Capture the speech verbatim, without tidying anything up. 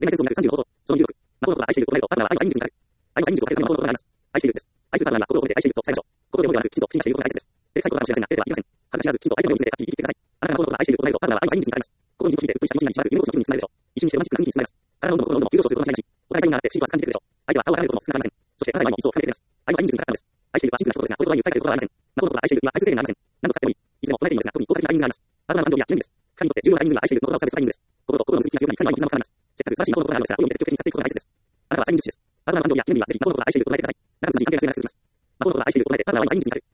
恋愛戦争になるさんじゅうの法と、その有力。魔法のことが愛していることなると、パートナーは愛の再認識になる。愛の再認識をされる魔法のことがあります。愛しているです。愛するパートナーは心を込めて愛していると伝えましょう。心で思いではなく、きちんと信じていることが大切です。で、最後の幸せなデートは言いません。恥ずかしがらず、きちんと相手の目を見せてはっきり言い切ってください。あなたが魔法のことが愛していることなると、パートナーは愛の再認識になります。心にじっと聞いて、うっとりした気持ちになり、しばらく夢のような気分につながるでしょう。一緒にしてロマンチックな雰囲気につながります。体の温度も心の温度も急上昇するこの毎日。お互いになって不思議と感じてくるでしょう。相手は顔を洗うことも少なくなりません。そしてあなたにも一層深めてくれます。愛は再認識にかかったのです。愛しているはシンプルなことですが、これとは言い換えることはありません。魔法のことが愛しているには回数制限がありません。何度使ってもいい。いつでも唱えていいのですが、特に効果的なタイミングがあります。パートナーの感情や記念日です。二人にとって重要なタイミングは愛していることをされるタイミングです。心と心の結びつきが強まり、二人の愛に絆も深まります。せっかく素晴らしい魔法のことがあるのですが、および積極的に使っていくことが大切です。あなたは催眠術師です。パートナーの感情や記念日はぜひ魔法のことが愛していることを伝えてください。長く続き関係性が長く続きます。魔法のことが愛していることを伝えて、パートナーは愛の再認識になる。